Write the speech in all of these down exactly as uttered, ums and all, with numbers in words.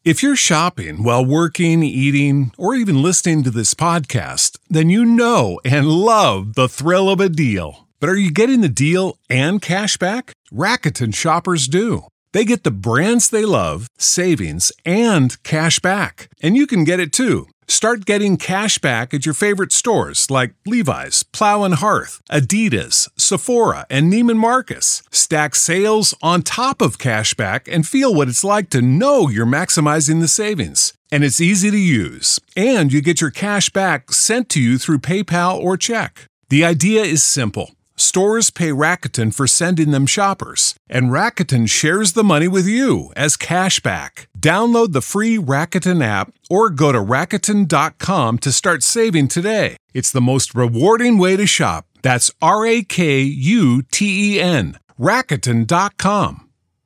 If you're shopping while working, eating, or even listening to this podcast, then you know and love the thrill of a deal. But are you getting the deal and cash back? Rakuten shoppers do. They get the brands they love, savings, and cash back. And you can get it too. Start getting cash back at your favorite stores like Levi's, Plow and Hearth, Adidas, Sephora, and Neiman Marcus. Stack sales on top of cash back and feel what it's like to know you're maximizing the savings. And it's easy to use. And you get your cash back sent to you through PayPal or check. The idea is simple. Stores pay Rakuten for sending them shoppers, and Rakuten shares the money with you as cash back. Download the free Rakuten app or go to Rakuten dot com to start saving today. It's the most rewarding way to shop. That's R A K U T E N, Rakuten dot com.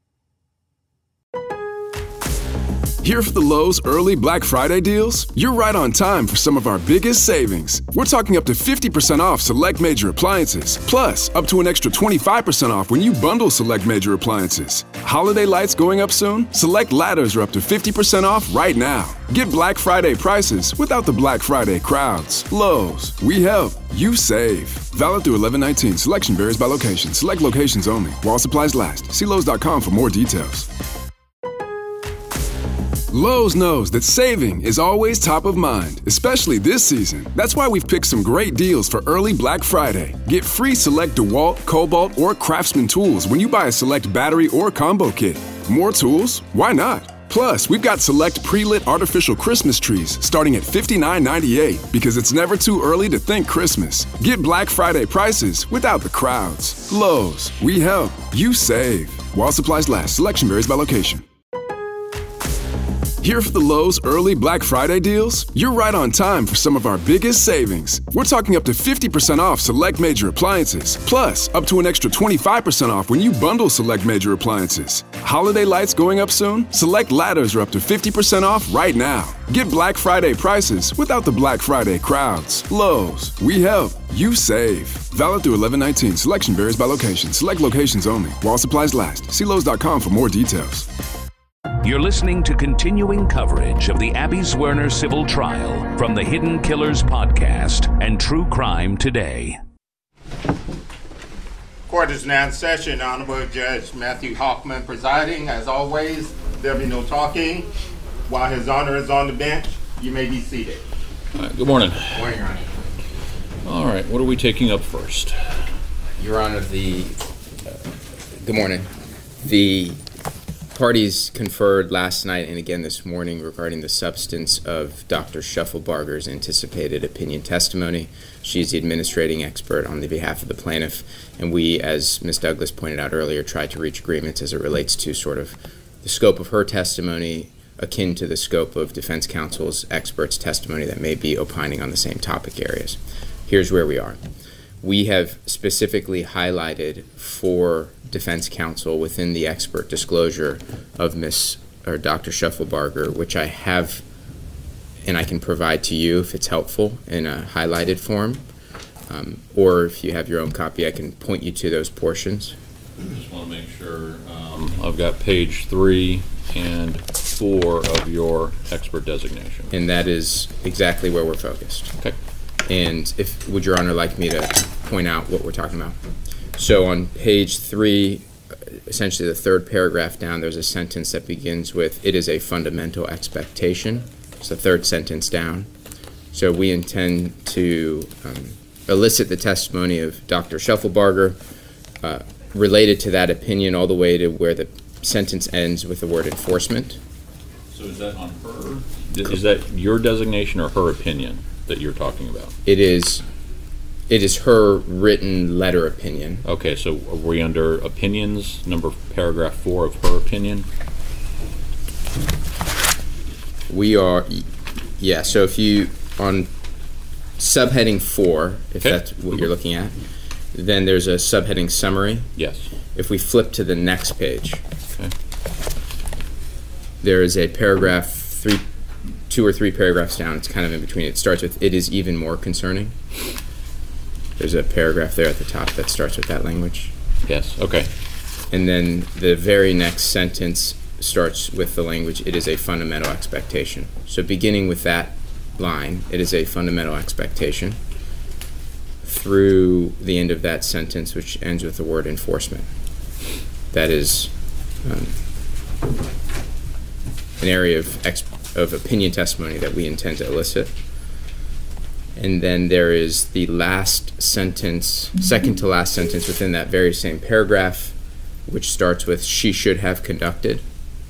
Here for the Lowe's early Black Friday deals? You're right on time for some of our biggest savings. We're talking up to fifty percent off select major appliances, plus up to an extra twenty-five percent off when you bundle select major appliances. Holiday lights going up soon? Select ladders are up to fifty percent off right now. Get Black Friday prices without the Black Friday crowds. Lowe's, we help, you save. Valid through eleven nineteen. Selection varies by location. Select locations only. While supplies last. See Lowe's dot com for more details. Lowe's knows that saving is always top of mind, especially this season. That's why we've picked some great deals for early Black Friday. Get free select DeWalt, Cobalt, or Craftsman tools when you buy a select battery or combo kit. More tools? Why not? Plus, we've got select pre-lit artificial Christmas trees starting at fifty-nine ninety-eight because it's never too early to think Christmas. Get Black Friday prices without the crowds. Lowe's, we help, you save. While supplies last, selection varies by location. Here for the Lowe's early Black Friday deals? You're right on time for some of our biggest savings. We're talking up to fifty percent off select major appliances, plus up to an extra twenty-five percent off when you bundle select major appliances. Holiday lights going up soon? Select ladders are up to fifty percent off right now. Get Black Friday prices without the Black Friday crowds. Lowe's, we help, you save. Valid through eleven nineteen. Selection varies by location. Select locations only. While supplies last. See Lowe's dot com for more details. You're listening to continuing coverage of the Abby Zwerner civil trial from the Hidden Killers podcast and True Crime Today. Court is now in session. Honorable Judge Matthew Hoffman presiding. As always, there'll be no talking. While His Honor is on the bench, you may be seated. All right, good morning. Good morning, Your Honor. All right, what are we taking up first? Your Honor, the uh, good morning. The parties conferred last night and again this morning regarding the substance of Doctor Shufflebarger's anticipated opinion testimony. She's the administrating expert on the behalf of the plaintiff, and we, as Miz Douglas pointed out earlier, tried to reach agreements as it relates to sort of the scope of her testimony akin to the scope of defense counsel's experts' testimony that may be opining on the same topic areas. Here's where we are. We have specifically highlighted for defense counsel within the expert disclosure of Miss or Doctor Shufflebarger, which I have and I can provide to you if it's helpful in a highlighted form, um, or if you have your own copy, I can point you to those portions. I just want to make sure um, I've got page three and four of your expert designation. And that is exactly where we're focused. Okay. And if would Your Honor like me to point out what we're talking about? So on page three, essentially the third paragraph down, there's a sentence that begins with, "It is a fundamental expectation." It's the third sentence down. So we intend to um, elicit the testimony of Doctor Shufflebarger uh, related to that opinion all the way to where the sentence ends with the word enforcement. So is that on her? Is that your designation or her opinion that you're talking about? It is it is her written letter opinion. Okay, so are we under opinions, number paragraph four of her opinion? We are, yeah, so if you, on subheading four, if okay. that's what you're looking at, then there's a subheading summary. Yes. If we flip to the next page, okay. There is a paragraph, three, two or three paragraphs down, it's kind of in between. It starts with, "It is even more concerning." There's a paragraph there at the top that starts with that language. Yes, okay. And then the very next sentence starts with the language, "It is a fundamental expectation." So beginning with that line, "It is a fundamental expectation," through the end of that sentence, which ends with the word "enforcement." That is um, an area of, ex- of opinion testimony that we intend to elicit. And then there is the last sentence, second to last sentence within that very same paragraph, which starts with "she should have conducted."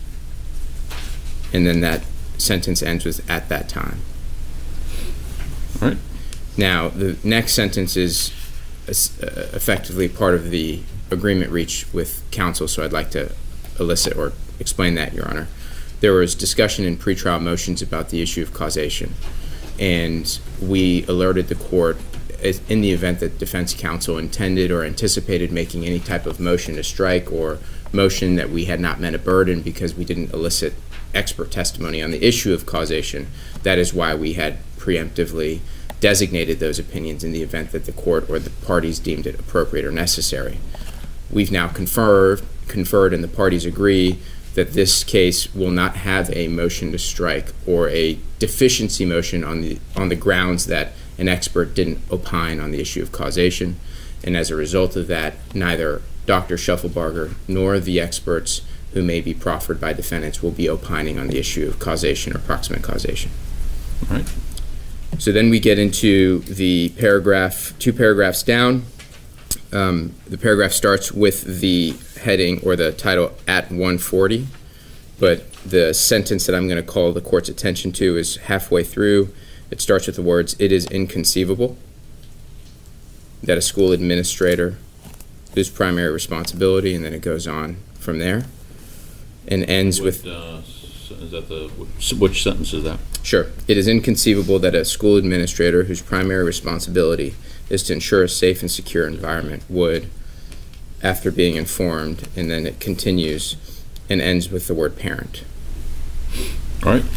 And then that sentence ends with "at that time." All right. Now, the next sentence is uh, effectively part of the agreement reached with counsel, so I'd like to elicit or explain that, Your Honor. There was discussion in pretrial motions about the issue of causation, and we alerted the court in the event that defense counsel intended or anticipated making any type of motion to strike or motion that we had not met a burden because we didn't elicit expert testimony on the issue of causation. That is why we had preemptively designated those opinions in the event that the court or the parties deemed it appropriate or necessary. We've now conferred, conferred and the parties agree that this case will not have a motion to strike or a deficiency motion on the on the grounds that an expert didn't opine on the issue of causation. And as a result of that, neither Doctor Shufflebarger nor the experts who may be proffered by defendants will be opining on the issue of causation or proximate causation. All right. So then we get into the paragraph, two paragraphs down. Um, the paragraph starts with the heading or the title "at one forty," but the sentence that I'm going to call the court's attention to is halfway through. It starts with the words, "It is inconceivable that a school administrator whose primary responsibility," and then it goes on from there and ends What, with uh, is that the which, which sentence is that? Sure. "It is inconceivable that a school administrator whose primary responsibility is to ensure a safe and secure environment would," after being informed, and then it continues and ends with the word "parent." All right.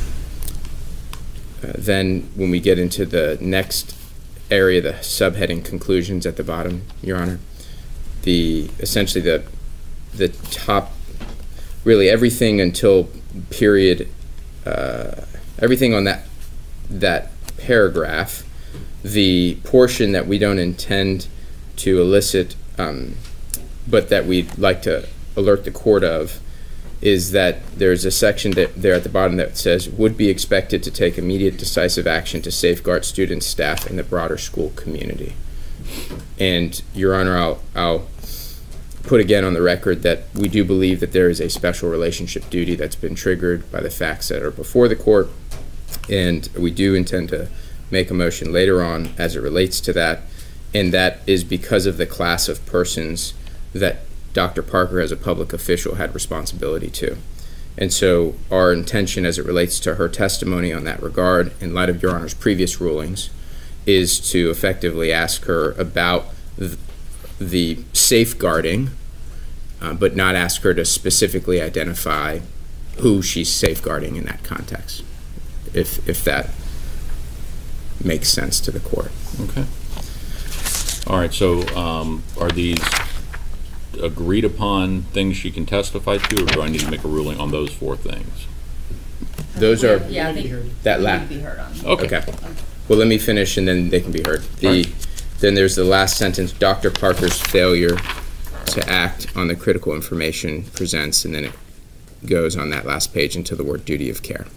Uh, then when we get into the next area, the subheading conclusions at the bottom, Your Honor, the essentially the the top, really everything until period, uh, everything on that that paragraph, the portion that we don't intend to elicit, um, but that we'd like to alert the court of, is that there's a section that there at the bottom that says, "would be expected to take immediate decisive action to safeguard students, staff, and the broader school community." And Your Honor, I'll, I'll put again on the record that we do believe that there is a special relationship duty that's been triggered by the facts that are before the court, and we do intend to make a motion later on as it relates to that, and that is because of the class of persons that Doctor Parker as a public official had responsibility to. And so our intention as it relates to her testimony on that regard, in light of Your Honor's previous rulings, is to effectively ask her about th- the safeguarding, uh, but not ask her to specifically identify who she's safeguarding in that context, if if that makes sense to the court. Okay. All right. So um, are these agreed upon things she can testify to, or do I need to make a ruling on those four things? Those are Yeah, I think that they la- need to be heard on. Okay. Okay. Well, let me finish and then they can be heard. The Right. Then there's the last sentence, "Doctor Parker's failure to act on the critical information presents," and then it goes on that last page into the word "duty of care."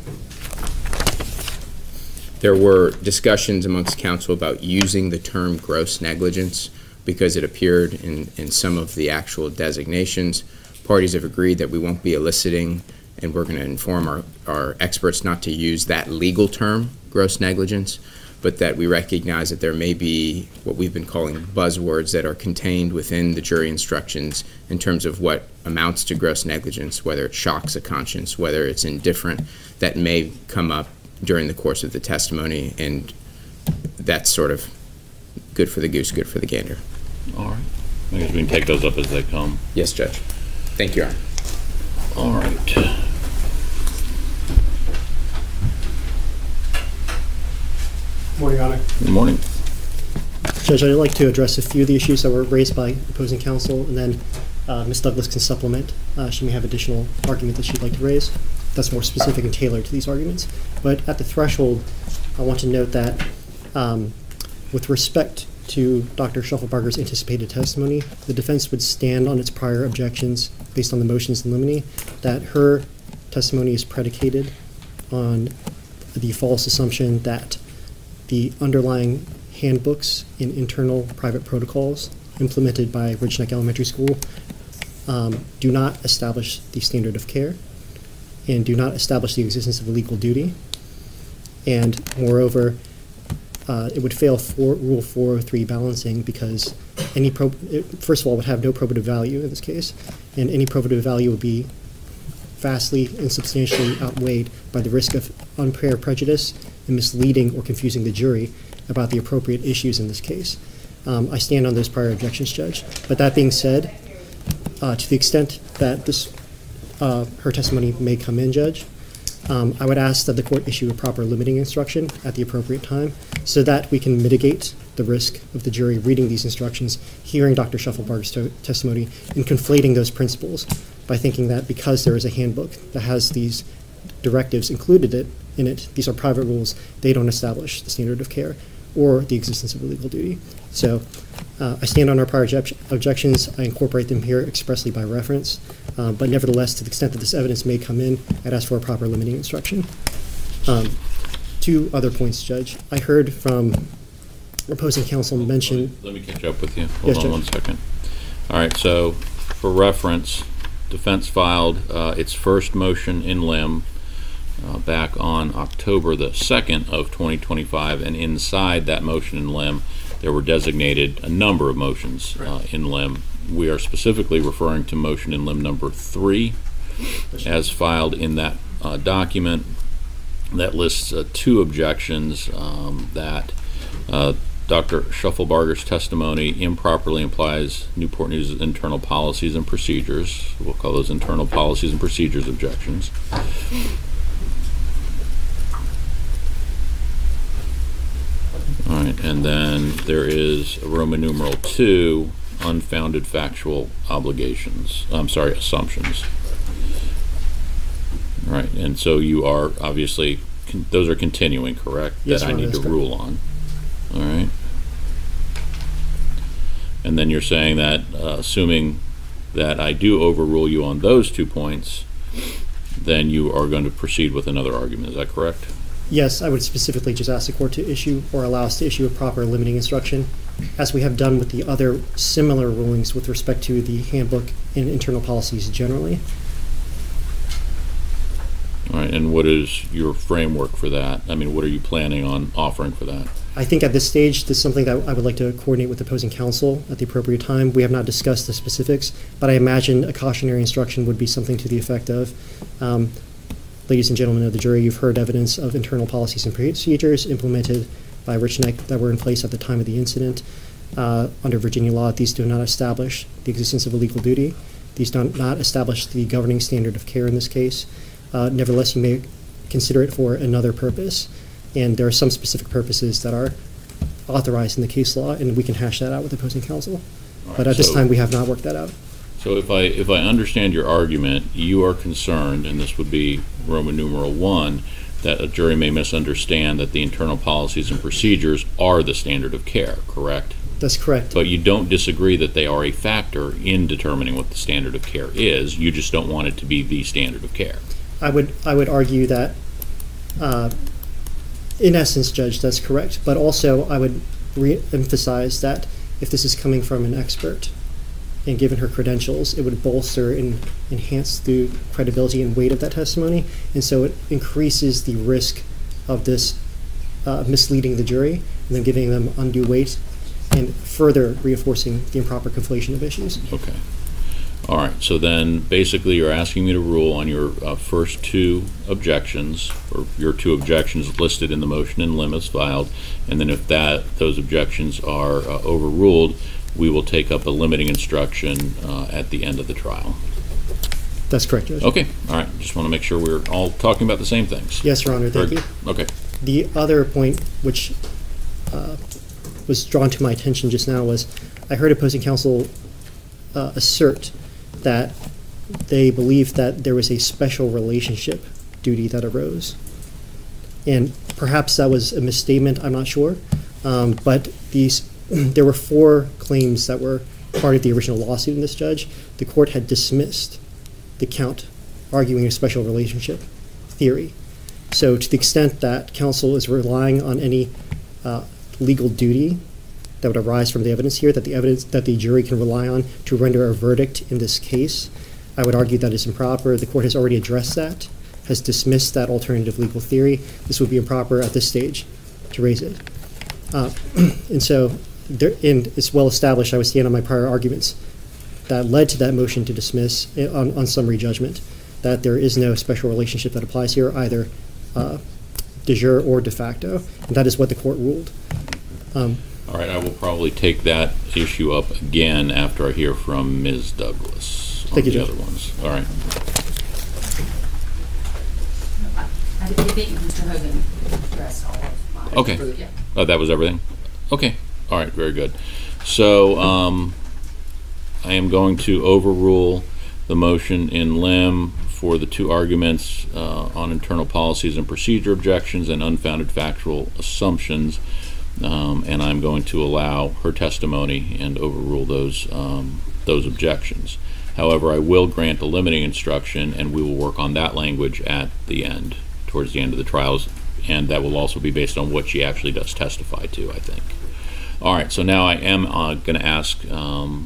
There were discussions amongst counsel about using the term gross negligence because it appeared in, in some of the actual designations. Parties have agreed that we won't be eliciting, and we're going to inform our, our experts not to use that legal term, gross negligence, but that we recognize that there may be what we've been calling buzzwords that are contained within the jury instructions in terms of what amounts to gross negligence, whether it shocks a conscience, whether it's indifferent, that may come up during the course of the testimony, and that's sort of good for the goose, good for the gander. All right. I guess we can take those up as they come. Yes, Judge. Thank you, Your Honor. All right. Morning, Your Honor. Good morning. Judge, I'd like to address a few of the issues that were raised by opposing counsel, and then uh, Miz Douglas can supplement. Uh, she may have additional argument that she'd like to raise that's more specific and tailored to these arguments. But at the threshold, I want to note that um, with respect to Doctor Schuffelbarger's anticipated testimony, the defense would stand on its prior objections based on the motions in limine that her testimony is predicated on the false assumption that the underlying handbooks in internal private protocols implemented by Ridge Neck Elementary School um, do not establish the standard of care and do not establish the existence of a legal duty. And moreover, uh, it would fail for Rule four oh three balancing because any pro it, first of all, would have no probative value in this case, and any probative value would be vastly and substantially outweighed by the risk of unfair prejudice and misleading or confusing the jury about the appropriate issues in this case. Um, I stand on those prior objections, Judge. But that being said, uh, to the extent that this uh, her testimony may come in, Judge, um, I would ask that the court issue a proper limiting instruction at the appropriate time so that we can mitigate the risk of the jury reading these instructions, hearing Doctor Schuffelbarger's to- testimony, and conflating those principles by thinking that because there is a handbook that has these directives included it, in it, these are private rules, they don't establish the standard of care or the existence of a legal duty. So uh, I stand on our prior object- objections. I incorporate them here expressly by reference. Um, but nevertheless, to the extent that this evidence may come in, I'd ask for a proper limiting instruction. Um, two other points, Judge. I heard from opposing counsel mention... Let me catch up with you. Hold yes, on Judge. one second. All right, so for reference, defense filed uh, its first motion in lim uh, back on October the second of twenty twenty-five, and inside that motion in lim, there were designated a number of motions uh, in lim. We are specifically referring to motion in lim number three, as filed in that uh, document. That lists uh, two objections um, that uh, Doctor Schuffelbarger's testimony improperly implies Newport News' internal policies and procedures. We'll call those internal policies and procedures objections. All right, and then there is Roman numeral two, unfounded factual obligations. I'm sorry, assumptions. All right, and so you are obviously, con- those are continuing, correct? Yes, that Your I Honor, need to that's correct. rule on. All right. And then you're saying that, uh, assuming that I do overrule you on those two points, then you are going to proceed with another argument. Is that correct? Yes, I would specifically just ask the court to issue or allow us to issue a proper limiting instruction, as we have done with the other similar rulings with respect to the handbook and internal policies generally. All right, and what is your framework for that? I mean, what are you planning on offering for that? I think at this stage, this is something that I would like to coordinate with opposing counsel at the appropriate time. We have not discussed the specifics, but I imagine a cautionary instruction would be something to the effect of, um, ladies and gentlemen of the jury, you've heard evidence of internal policies and procedures implemented by Ridge Neck that were in place at the time of the incident. Uh, under Virginia law, these do not establish the existence of a legal duty. These do not establish the governing standard of care in this case. Uh, nevertheless, you may consider it for another purpose, and there are some specific purposes that are authorized in the case law, and we can hash that out with opposing counsel. All But right, at this so- time, we have not worked that out. So if I if I understand your argument, you are concerned, and this would be Roman numeral one, that a jury may misunderstand that the internal policies and procedures are the standard of care, correct? That's correct. But you don't disagree that they are a factor in determining what the standard of care is. You just don't want it to be the standard of care. I would I would argue that, uh, in essence, Judge, that's correct. But also, I would re-emphasize that if this is coming from an expert, and given her credentials, it would bolster and enhance the credibility and weight of that testimony, and so it increases the risk of this uh, misleading the jury and then giving them undue weight and further reinforcing the improper conflation of issues. Okay. All right. So then basically you're asking me to rule on your uh, first two objections, or your two objections listed in the motion in lim as filed, and then if that those objections are uh, overruled, we will take up a limiting instruction uh, at the end of the trial. That's correct, Judge. Okay. All right. Just want to make sure we're all talking about the same things. Yes, Your Honor. Thank Very you. good. Okay. The other point which uh, was drawn to my attention just now was I heard opposing counsel uh, assert that they believed that there was a special relationship duty that arose. And perhaps that was a misstatement, I'm not sure. Um, but these, there were four claims that were part of the original lawsuit in this judge. The court had dismissed the count arguing a special relationship theory. So to the extent that counsel is relying on any uh, legal duty that would arise from the evidence here, that the evidence that the jury can rely on to render a verdict in this case, I would argue that is improper. The court has already addressed that, has dismissed that alternative legal theory. This would be improper at this stage to raise it. Uh, and so, there, and it's well established, I would stand on my prior arguments that led to that motion to dismiss on, on summary judgment, that there is no special relationship that applies here, either uh, de jure or de facto, and that is what the court ruled. Um, All right, I will probably take that issue up again after I hear from Miz Douglas on Thank you, the Judge. other ones. All right. I think Mister Hogan addressed all of mine. Okay. Yeah. Oh, that was everything? Okay. All right, very good. So um, I am going to overrule the motion in lim for the two arguments uh, on internal policies and procedure objections and unfounded factual assumptions, um, and I'm going to allow her testimony and overrule those um, those objections. However, I will grant a limiting instruction, and we will work on that language at the end, towards the end of the trials, and that will also be based on what she actually does testify to, I think. All right, so now I am uh, going to ask um,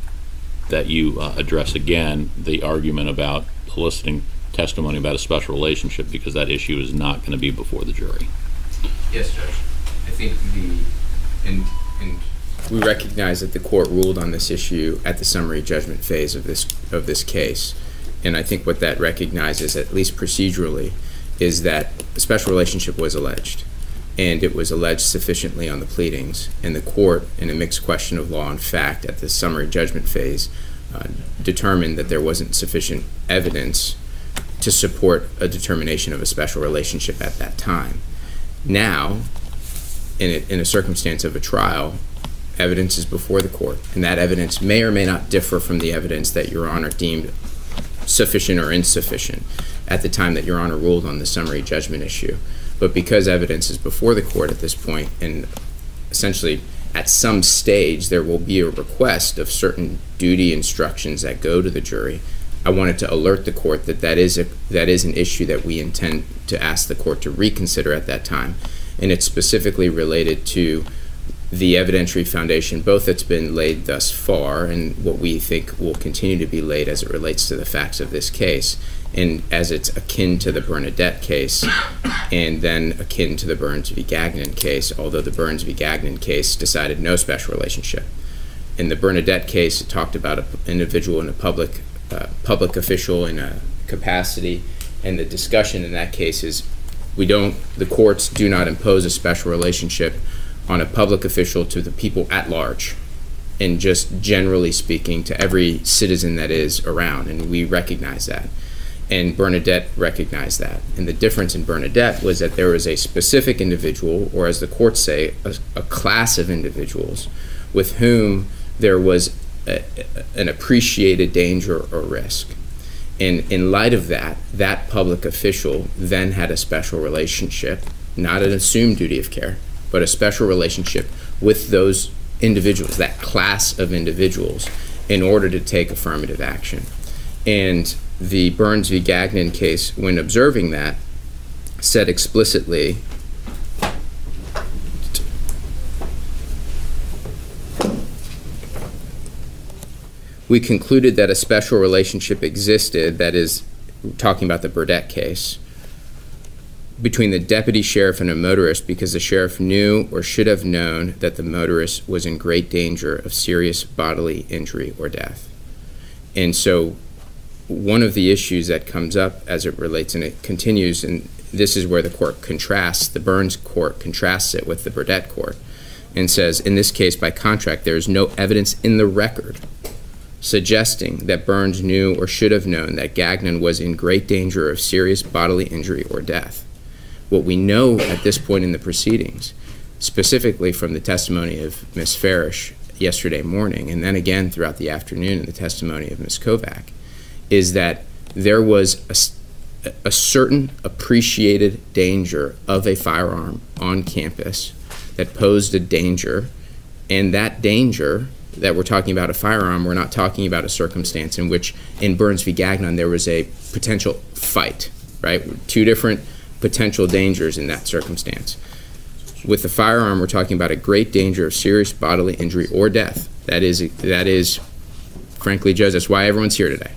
that you uh, address again the argument about eliciting testimony about a special relationship, because that issue is not going to be before the jury. Yes, Judge. I think the, and, and we recognize that the court ruled on this issue at the summary judgment phase of this of this case, and I think what that recognizes, at least procedurally, is that a special relationship was alleged, and it was alleged sufficiently on the pleadings, and the court, in a mixed question of law and fact at the summary judgment phase, uh, determined that there wasn't sufficient evidence to support a determination of a special relationship at that time. Now, in a, in a circumstance of a trial, evidence is before the court, and that evidence may or may not differ from the evidence that Your Honor deemed sufficient or insufficient at the time that Your Honor ruled on the summary judgment issue. But because evidence is before the court at this point, and essentially at some stage there will be a request of certain duty instructions that go to the jury, I wanted to alert the court that that is, a, that is an issue that we intend to ask the court to reconsider at that time. And it's specifically related to the evidentiary foundation, both that's been laid thus far and what we think will continue to be laid as it relates to the facts of this case, and as it's akin to the Bernadette case, and then akin to the Burns v. Gagnon case, although the Burns v. Gagnon case decided no special relationship. In the Bernadette case, it talked about an individual in a public, uh, public official in a capacity, and the discussion in that case is we don't, the courts do not impose a special relationship on a public official to the people at large, and just generally speaking to every citizen that is around, and we recognize that. And Bernadette recognized that. And the difference in Bernadette was that there was a specific individual, or as the courts say, a, a class of individuals with whom there was a, an appreciated danger or risk. And in light of that, that public official then had a special relationship, not an assumed duty of care, but a special relationship with those individuals, that class of individuals, in order to take affirmative action. And the Burns v. Gagnon case, when observing that, said explicitly, we concluded that a special relationship existed, that is, talking about the Burdett case, between the deputy sheriff and a motorist because the sheriff knew or should have known that the motorist was in great danger of serious bodily injury or death. And so one of the issues that comes up as it relates, and it continues, and this is where the court contrasts, the Burns court contrasts it with the Burdett court, and says, in this case, by contract, there is no evidence in the record suggesting that Burns knew or should have known that Gagnon was in great danger of serious bodily injury or death. What we know at this point in the proceedings, specifically from the testimony of Miz Farish yesterday morning, and then again throughout the afternoon in the testimony of Miz Kovac, is that there was a, a certain appreciated danger of a firearm on campus that posed a danger, and that danger that we're talking about a firearm, we're not talking about a circumstance in which in Burns v. Gagnon there was a potential fight, right? Two different potential dangers in that circumstance. With the firearm, we're talking about a great danger of serious bodily injury or death. That is, that is, frankly, Judge, that's why everyone's here today.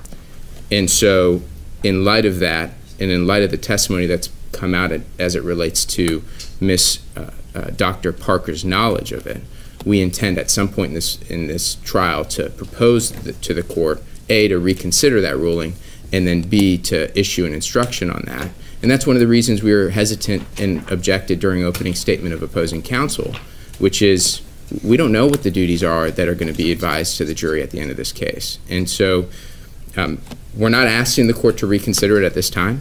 And so, in light of that, and in light of the testimony that's come out as it relates to Miss Uh, uh, Doctor Parker's knowledge of it, we intend at some point in this in this trial to propose the, to the court, A, to reconsider that ruling, and then B, to issue an instruction on that. And that's one of the reasons we were hesitant and objected during opening statement of opposing counsel, which is we don't know what the duties are that are going to be advised to the jury at the end of this case. And so um, we're not asking the court to reconsider it at this time.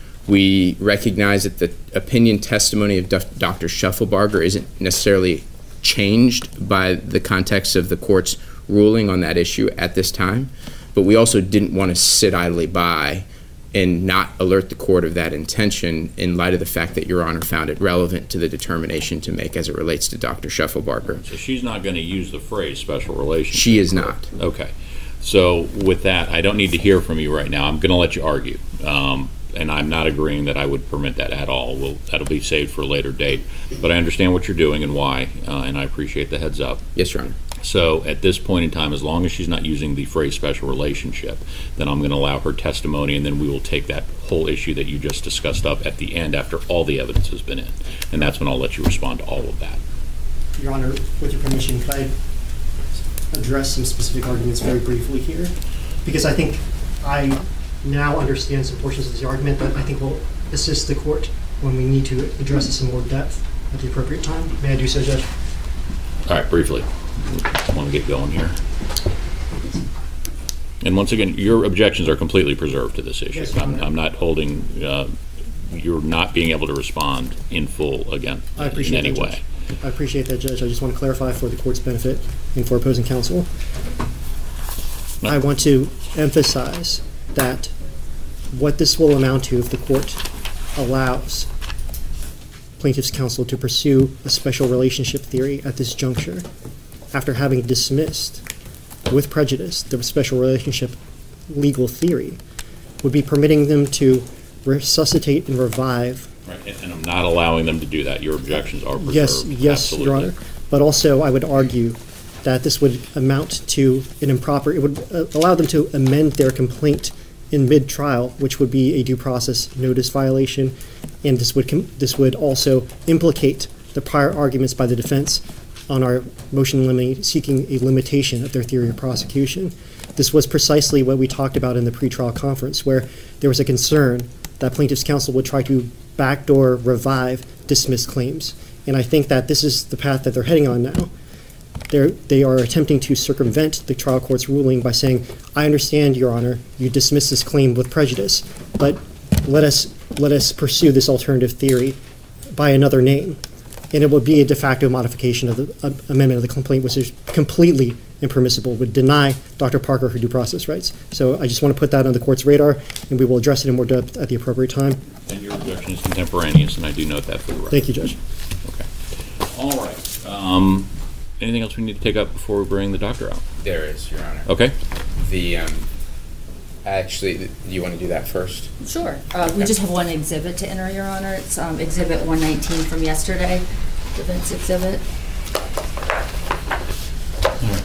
We recognize that the opinion testimony of Doctor Schuffelbarger isn't necessarily changed by the context of the court's ruling on that issue at this time, but we also didn't want to sit idly by and not alert the court of that intention in light of the fact that Your Honor found it relevant to the determination to make as it relates to Doctor Schuffelbarger. So she's not going to use the phrase special relationship? She is not. Okay. So with that, I don't need to hear from you right now. I'm going to let you argue. Um, and I'm not agreeing that I would permit that at all. We'll, that'll be saved for a later date. But I understand what you're doing and why, uh, and I appreciate the heads up. Yes, Your Honor. So at this point in time, as long as she's not using the phrase special relationship, then I'm going to allow her testimony, and then we will take that whole issue that you just discussed up at the end after all the evidence has been in. And that's when I'll let you respond to all of that. Your Honor, with your permission, could I address some specific arguments very briefly here? Because I think I now understand some portions of the argument that I think will assist the court when we need to address this in more depth at the appropriate time. May I do so, Judge? All right, briefly. I want to get going here. And once again, your objections are completely preserved to this issue. Yes, I'm, I'm not holding, uh, you're not being able to respond in full again I appreciate in any that, way. Judge. I appreciate that, Judge. I just want to clarify for the court's benefit and for opposing counsel. No. I want to emphasize that what this will amount to if the court allows plaintiff's counsel to pursue a special relationship theory at this juncture after having dismissed with prejudice the special relationship legal theory would be permitting them to resuscitate and revive. Right, and, and I'm not allowing them to do that. Your objections are preserved. Yes, yes, Absolutely. Your Honor. But also I would argue that this would amount to an improper, it would uh, allow them to amend their complaint in mid-trial, which would be a due process notice violation, and this would com- this would also implicate the prior arguments by the defense on our motion in limine seeking a limitation of their theory of prosecution. This was precisely what we talked about in the pretrial conference, where there was a concern that plaintiff's counsel would try to backdoor revive dismissed claims. And I think that this is the path that they're heading on now. They're, they are attempting to circumvent the trial court's ruling by saying, I understand, Your Honor, you dismiss this claim with prejudice, but let us let us pursue this alternative theory by another name. And it would be a de facto modification of the uh, amendment of the complaint, which is completely impermissible, would deny Doctor Parker her due process rights. So I just want to put that on the court's radar, and we will address it in more depth at the appropriate time. And your objection is contemporaneous, and I do note that for the record. Thank you, Judge. Okay. All right. Um, anything else we need to take up before we bring the doctor out? There is, Your Honor. Okay. The, um, actually, do you want to do that first? Sure. Uh, we just have one exhibit to enter, Your Honor. It's um, Exhibit one nineteen from yesterday, defense exhibit. All right.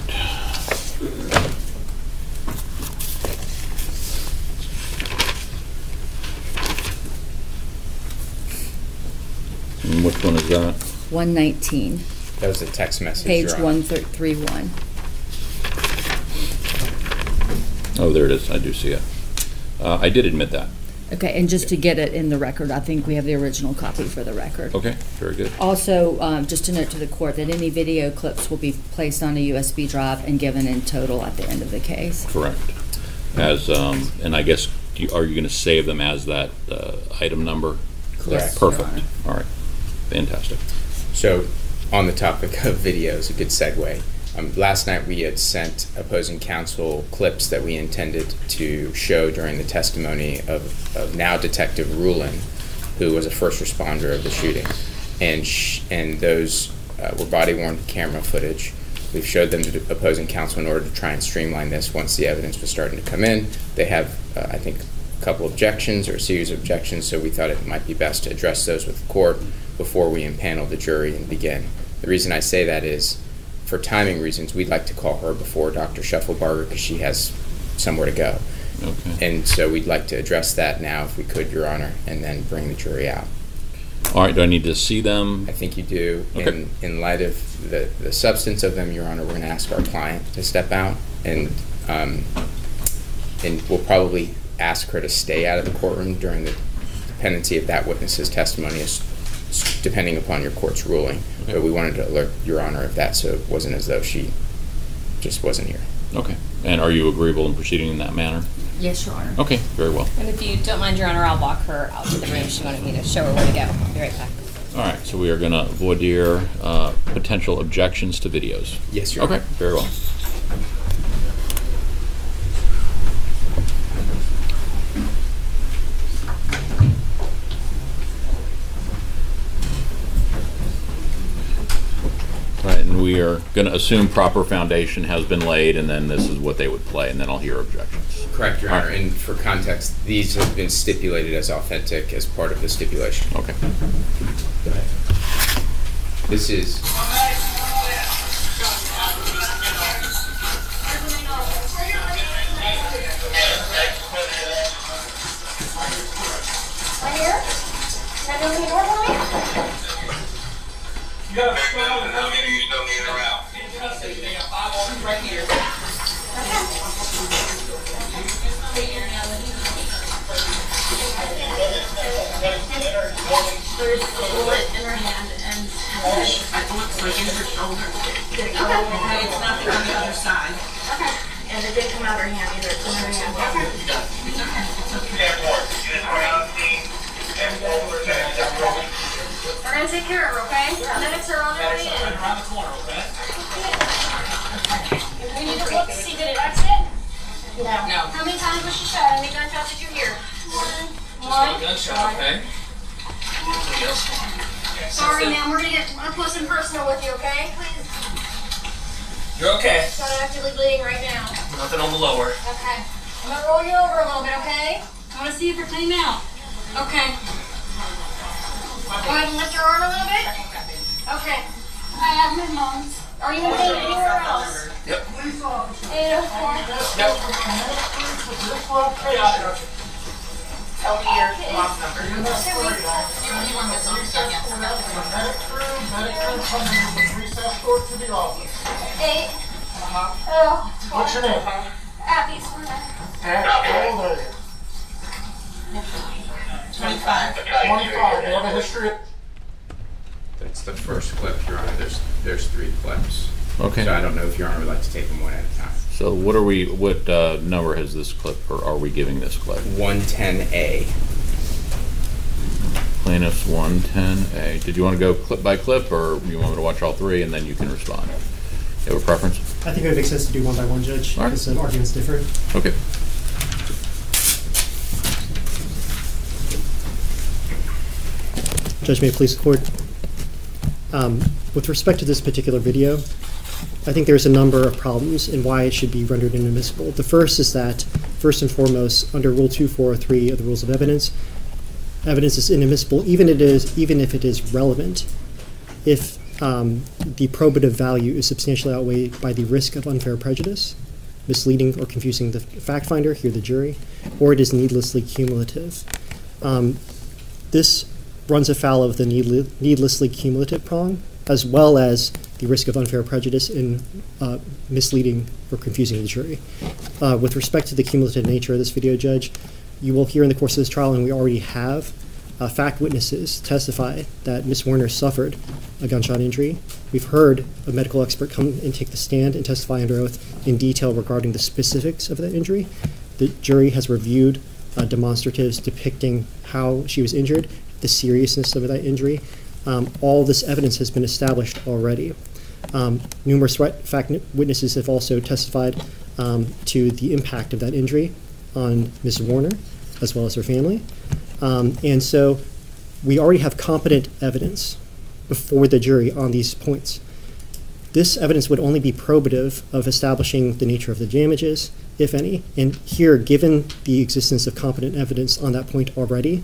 And which one is that? one nineteen, That was a text message, page Your Honor. one thirty-one. Oh, there it is. I do see it. Uh, I did admit that. Okay, and just to get it in the record, I think we have the original copy for the record. Okay, very good. Also, um, just to note to the court that any video clips will be placed on a U S B drive and given in total at the end of the case. Correct. As um, and I guess do you, are you going to save them as that uh, item number? Correct. Perfect. All right. Fantastic. So, on the topic of videos, a good segue. Um, last night we had sent opposing counsel clips that we intended to show during the testimony of, of now Detective Rulin, who was a first responder of the shooting. And, sh- and those uh, were body-worn camera footage. We've showed them to the opposing counsel in order to try and streamline this once the evidence was starting to come in. They have, uh, I think, a couple objections or a series of objections, so we thought it might be best to address those with the court before we impanel the jury and begin. The reason I say that is, for timing reasons, we'd like to call her before Doctor Scheffelbarger because she has somewhere to go. Okay. And so we'd like to address that now, if we could, Your Honor, and then bring the jury out. All right, do I need to see them? I think you do. Okay. In, in light of the, the substance of them, Your Honor, we're going to ask our client to step out, and um, and we'll probably ask her to stay out of the courtroom during the pendency of that witness's testimony, as, depending upon your court's ruling. Okay. But we wanted to alert Your Honor of that, so it wasn't as though she just wasn't here. Okay. And are you agreeable in proceeding in that manner? Yes, Your Honor. Okay, very well. And if you don't mind, Your Honor, I'll walk her out to the room. She wanted me to show her where to go. I'll be right back. All right, so we are going to voir dire uh, potential objections to videos. Yes, Your Honor. Okay, very well. Right, and we are going to assume proper foundation has been laid, and then this is what they would play, and then I'll hear objections. Correct, Your All Honor. right. And for context, these have been stipulated as authentic as part of the stipulation. Okay. Go ahead. This is. You got a smile and how many you don't need her out? They got five options right here. There's a bullet in her hand and it looks like in her shoulder. Okay. Okay, it's nothing on the other side. Okay. And it didn't come out of her hand either. It's in her hand. Okay. It's okay. It's okay. We're gonna take care of her, okay? And then it's her on her way in. Around the corner, okay? We need to look to see, did it exit? No. No. How many times was she shot? How many gunshots did you hear? One. One. Gunshot, okay? Sorry, ma'am. We're gonna get up close and personal with you, okay? Please. You're okay. She's not actively bleeding right now. Nothing on the lower. Okay. I'm gonna roll you over a little bit, okay? I wanna see if you're clean out. Okay. Go ahead and lift your arm a little bit. Okay. I have my mom's. Are you in pain anywhere else? Yep. eight oh four. Yep. Tell me your mom's number. You want this on Eight. Uh-huh. Oh. What's your name? Abby's. How old are you? twenty-five. twenty-five. Do you have a history? That's the first clip, Your Honor. There's there's three clips. Okay. So I don't know if Your Honor would like to take them one at a time. So what are we, what uh, number has this clip, or are we giving this clip? one ten A. Plaintiff's one ten A. Did you want to go clip by clip, or you want me to watch all three and then you can respond? You have a preference? I think it would make sense to do one by one, Judge, All right. because the argument's different. Okay. Judge, may it please the court. Um, with respect to this particular video, I think there's a number of problems in why it should be rendered inadmissible. The first is that, first and foremost, under Rule two four oh three of the Rules of Evidence, evidence is inadmissible even it is even if it is relevant, if um, the probative value is substantially outweighed by the risk of unfair prejudice, misleading or confusing the fact finder, here the jury, or it is needlessly cumulative. Um, this runs afoul of the needle- needlessly cumulative prong, as well as the risk of unfair prejudice in uh, misleading or confusing the jury. Uh, with respect to the cumulative nature of this video, Judge, you will hear in the course of this trial, and we already have, uh, fact witnesses testify that Miz Werner suffered a gunshot injury. We've heard a medical expert come and take the stand and testify under oath in detail regarding the specifics of that injury. The jury has reviewed uh, demonstratives depicting how she was injured, the seriousness of that injury. Um, all this evidence has been established already. Um, numerous fact witnesses have also testified um, to the impact of that injury on Miz Warner, as well as her family. Um, and so we already have competent evidence before the jury on these points. This evidence would only be probative of establishing the nature of the damages, if any. And here, given the existence of competent evidence on that point already,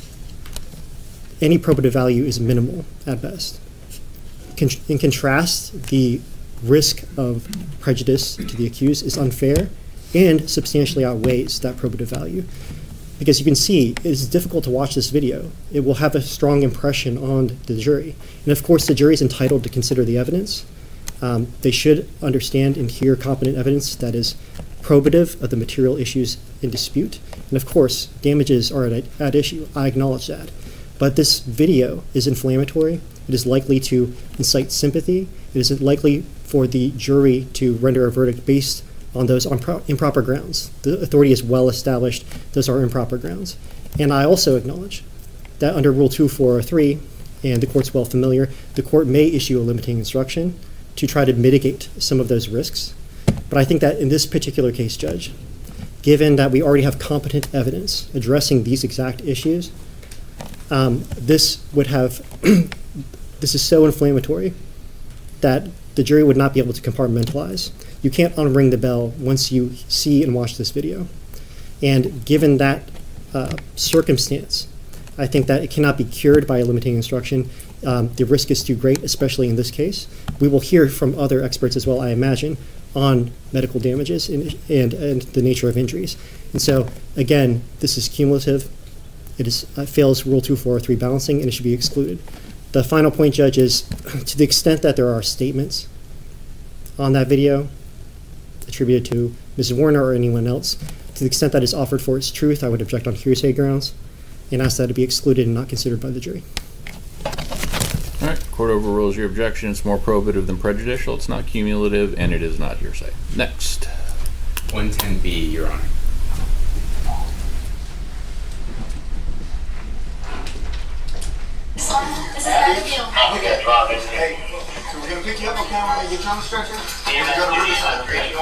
any probative value is minimal at best. In contrast, the risk of prejudice to the accused is unfair and substantially outweighs that probative value. Because you can see, it is difficult to watch this video. It will have a strong impression on the jury. And of course, the jury is entitled to consider the evidence. Um, they should understand and hear competent evidence that is probative of the material issues in dispute. And of course, damages are at, at issue. I acknowledge that. But this video is inflammatory. It is likely to incite sympathy. It is likely for the jury to render a verdict based on those impro- improper grounds. The authority is well established. Those are improper grounds. And I also acknowledge that under Rule two four oh three, and the court's well familiar, the court may issue a limiting instruction to try to mitigate some of those risks. But I think that in this particular case, Judge, given that we already have competent evidence addressing these exact issues, um, this would have, this is so inflammatory that the jury would not be able to compartmentalize. You can't unring the bell once you see and watch this video. And given that uh, circumstance, I think that it cannot be cured by a limiting instruction. Um, the risk is too great, especially in this case. We will hear from other experts as well, I imagine, on medical damages and, and, and the nature of injuries. And so, again, this is cumulative. It is, uh, fails Rule two four oh three balancing, and it should be excluded. The final point, Judge, is to the extent that there are statements on that video attributed to Missus Warner or anyone else, to the extent that is offered for its truth, I would object on hearsay grounds and ask that it be excluded and not considered by the jury. All right, court overrules your objection. It's more probative than prejudicial. It's not cumulative, and it is not hearsay. Next. one ten B, Your Honor. This is how you feel. Hey, so we're gonna pick you up, okay? We're gonna get you on the stretcher. You're gonna go to the side, okay?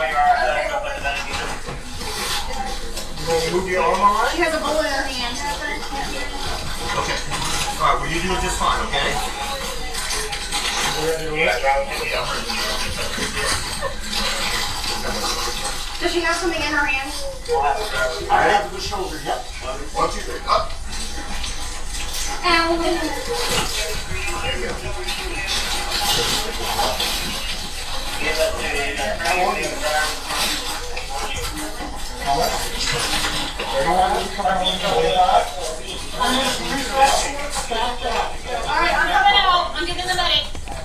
You gonna move your arm all right? She has a bowl in her hand. Okay. All right, well, you're doing just fine, okay? Does she have something in her hand? All right, to the shoulder, yep. One, two, three, up. Ow. Alright, I'm coming out. I'm getting the medic.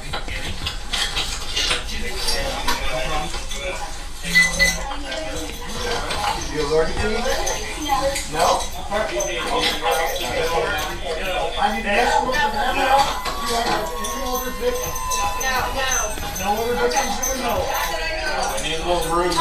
You allergic to anything? No? I need to ask what the hell no, no. No other victims or no? I need a little room.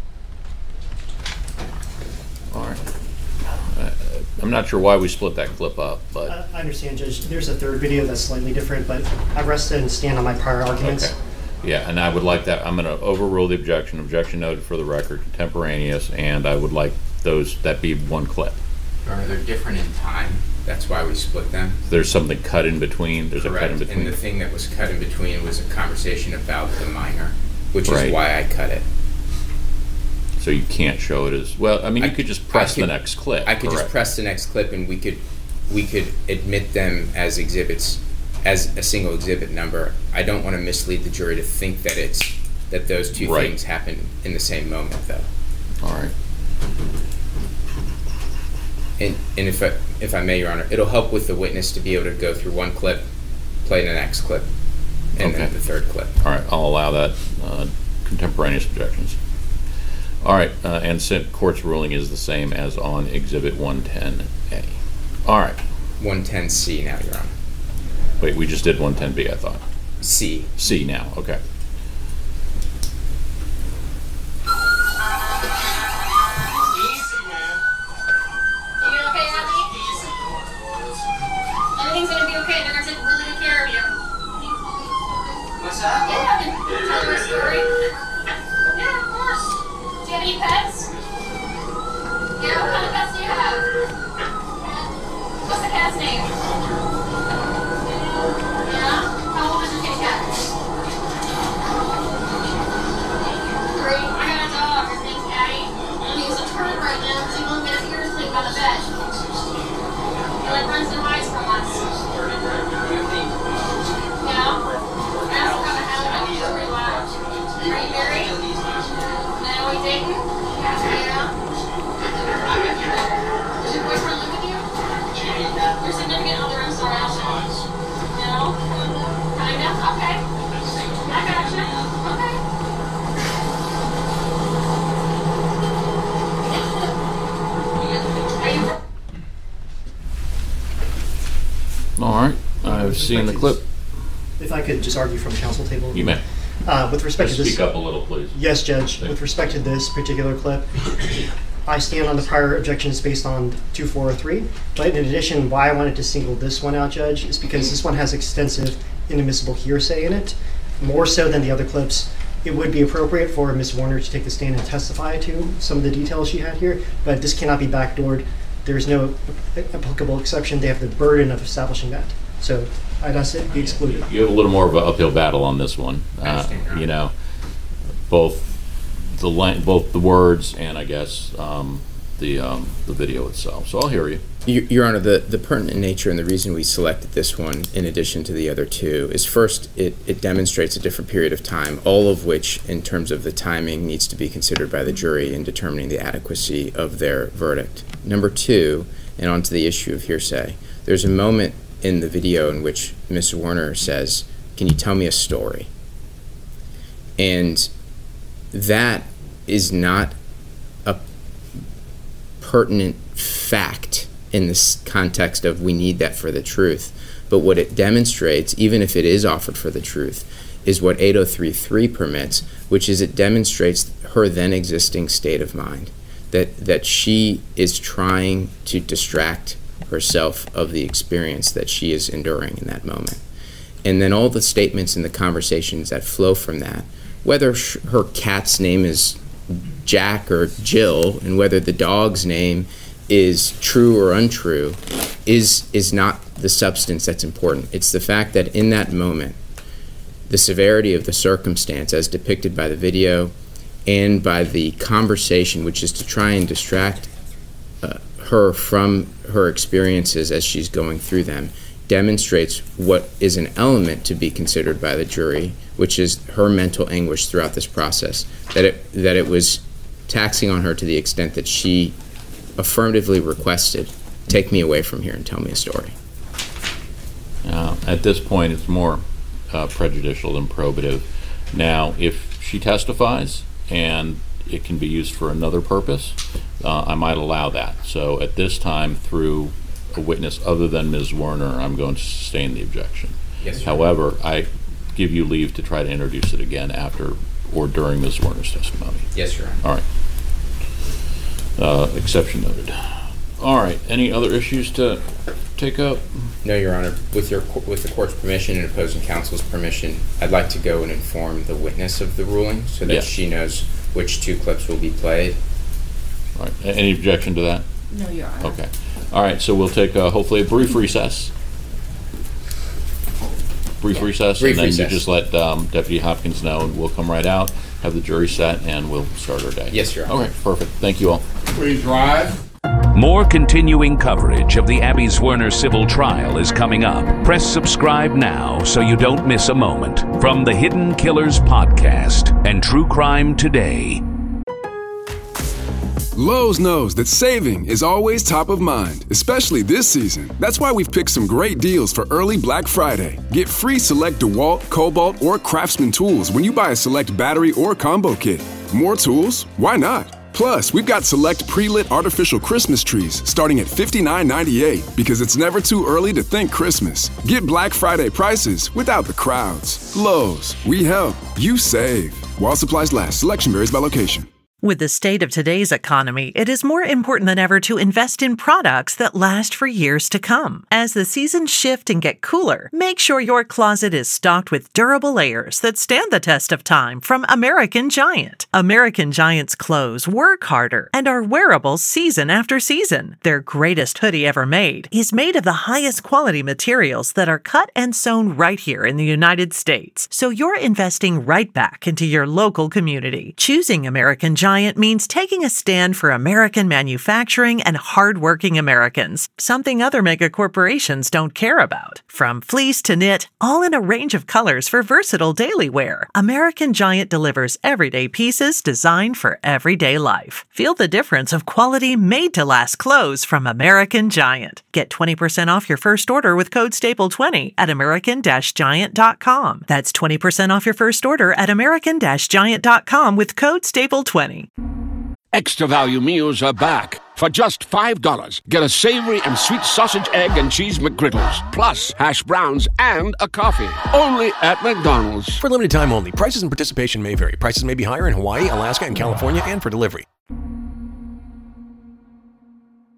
All right. Uh, I'm not sure why we split that clip up, but Uh, I understand, Judge. There's a third video that's slightly different, but I rest and stand on my prior arguments. okay. Yeah, and I would like that. I'm going to overrule the objection. Objection noted for the record, contemporaneous, and I would like those that be one clip. Your Honor, they're different in time. That's why we split them. There's something cut in between. There's Correct. a cut in between. And the thing that was cut in between was a conversation about the minor, which Right. is why I cut it. So you can't show it as well. I mean, you I- could just press I could- the next clip. I could just correct. press the next clip, and we could we could admit them as exhibits, as a single exhibit number. I don't want to mislead the jury to think that it's that those two Right. things happen in the same moment, though. All right. And and if I if I may, Your Honor, it'll help with the witness to be able to go through one clip, play the next clip, and Okay. then the third clip. All right, I'll allow that. Uh, contemporaneous objections. All right, uh, and sin- court's ruling is the same as on Exhibit one ten A. All right. one ten C now, Your Honor. Wait, we just did one ten B, I thought. C. C now, okay. Easy, man. You okay, Abby? Everything's gonna be okay. They're gonna take really good care of you. What's that? Yeah, Hurry. Yeah, of course. Do you have any pets? Yeah, what kind of pets do you have? What's the cat's name? Yeah? How old is your kitty cat? Three. I got a dog. His name's Addie. And he's a turd right now because he won't get his ears cleaned by the bed. He like runs and hides from us. Yeah? I also have a habit of being pretty loud. Are you married? No, are you dating? Yeah. Does your boyfriend live with you? Your significant other, I'm sorry, I'll show. No? Kinda? Okay. I gotcha. Okay. Are you... All right, I've seen the clip. If I could just argue from council table. You may. Uh, with respect Just to this. speak up a little, please. Yes, Judge. Thank With respect to this particular clip, I stand on the prior objections based on two four oh three. But in addition, why I wanted to single this one out, Judge, is because this one has extensive inadmissible hearsay in it, more so than the other clips. It would be appropriate for Miz Warner to take the stand and testify to some of the details she had here, but this cannot be backdoored. There's no applicable exception. They have the burden of establishing that. So I'd ask it be excluded. You have a little more of an uphill battle on this one. Uh, you know, both the lang- both the words and I guess um, the um, the video itself. So I'll hear you. Your, Your Honor, the, the pertinent nature and the reason we selected this one in addition to the other two is first, it, it demonstrates a different period of time, all of which in terms of the timing needs to be considered by the jury in determining the adequacy of their verdict. Number two, and on to the issue of hearsay, there's a moment in the video in which Miz Warner says, "Can you tell me a story?" And that is not a pertinent fact in this context of we need that for the truth. But what it demonstrates, even if it is offered for the truth, is what eight oh three three permits, which is it demonstrates her then existing state of mind, that, that she is trying to distract herself of the experience that she is enduring in that moment. And then all the statements and the conversations that flow from that, whether sh- her cat's name is Jack or Jill, and whether the dog's name is true or untrue, is is not the substance that's important. It's the fact that in that moment, the severity of the circumstance as depicted by the video and by the conversation, which is to try and distract uh, her from her experiences as she's going through them, demonstrates what is an element to be considered by the jury, which is her mental anguish throughout this process, that it that it was taxing on her to the extent that she affirmatively requested, "Take me away from here and tell me a story." Uh, at this point, it's more uh, prejudicial than probative. Now, if she testifies and it can be used for another purpose, uh, I might allow that. So at this time, through a witness other than Miz Warner, I'm going to sustain the objection. Yes, sir. However, I give you leave to try to introduce it again after or during Miz Warner's testimony. Yes, Your Honor. All right. Uh, exception noted. All right. Any other issues to take up? No, Your Honor. With your with the court's permission and opposing counsel's permission, I'd like to go and inform the witness of the ruling so that Yes. she knows which two clips will be played. All right. A- Any objection to that? No, Your Honor. Okay. All right. So we'll take uh, hopefully a brief recess. Brief Yeah. recess, Brief and then recess. you just let um, Deputy Hopkins know, and we'll come right out, have the jury set, and we'll start our day. Yes, Your Honor. Okay. Perfect. Thank you all. Please rise. More continuing coverage of the Abby Zwerner civil trial is coming up. Press subscribe now so you don't miss a moment. From the Hidden Killers Podcast and True Crime Today. Lowe's knows that saving is always top of mind, especially this season. That's why we've picked some great deals for early Black Friday. Get free select DeWalt, Cobalt, or Craftsman tools when you buy a select battery or combo kit. More tools? Why not? Plus, we've got select pre-lit artificial Christmas trees starting at fifty-nine ninety-eight because it's never too early to think Christmas. Get Black Friday prices without the crowds. Lowe's, we help, you save. While supplies last, selection varies by location. With the state of today's economy, it is more important than ever to invest in products that last for years to come. As the seasons shift and get cooler, make sure your closet is stocked with durable layers that stand the test of time from American Giant. American Giant's clothes work harder and are wearable season after season. Their greatest hoodie ever made is made of the highest quality materials that are cut and sewn right here in the United States. So you're investing right back into your local community. Choosing American Giant means taking a stand for American manufacturing and hardworking Americans, something other mega corporations don't care about. From fleece to knit, all in a range of colors for versatile daily wear, American Giant delivers everyday pieces designed for everyday life. Feel the difference of quality made-to-last clothes from American Giant. Get twenty percent off your first order with code staple twenty at american giant dot com. That's twenty percent off your first order at american giant dot com with code staple twenty. Extra value meals are back. For just five dollars, get a savory and sweet sausage, egg, and cheese McGriddles, plus hash browns and a coffee. Only at McDonald's. For limited time only. Prices and participation may vary. Prices may be higher in Hawaii, Alaska, and California, and for delivery.